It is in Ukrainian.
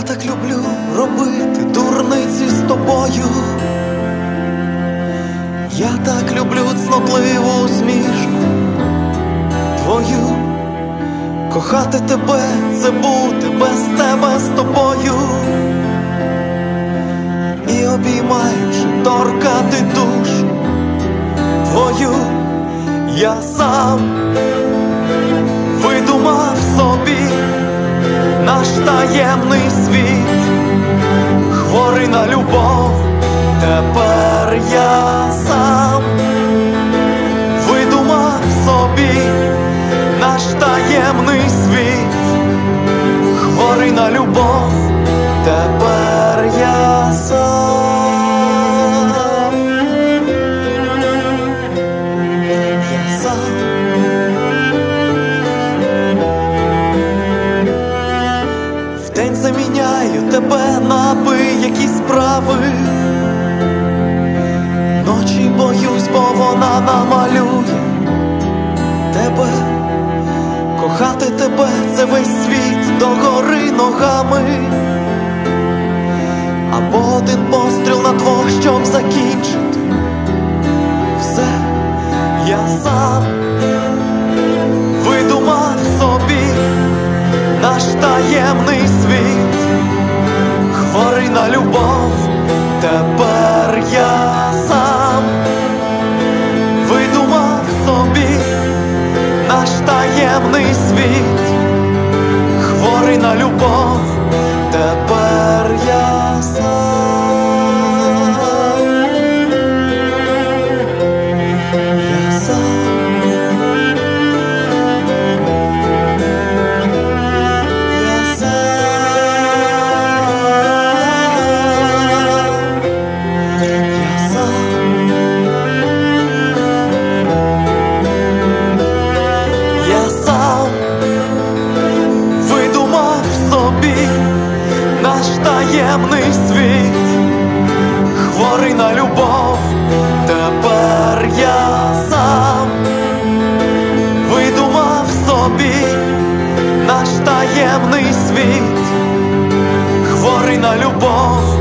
Я так люблю робити дурниці з тобою. Я так люблю цнотливу усмішку твою. Кохати тебе — це бути без тебе з тобою. І обіймаючи, торкати душу твою. Я сам видумав собі наш таємний світ, хворий на любов. Тепер я сам видумав собі наш таємний світ, хворий на любов. Тепер я сам. Я сам. Вдень заміняю тебе на які справи. Ночі боюсь, бо вона намалює тебе. Кохати тебе — це весь світ догори ногами. Або один постріл на двох, щоб закінчити все. Я сам видумав собі наш таємний світ, хворий на любов. Тепер я сам видумав собі наш таємний світ, хворий на любов. Тепер я сам. Я сам. Я сам. Я сам видумав собі наш таємний світ, хворий на любов. Тепер я сам видумав собі наш таємний світ, хворий на любов.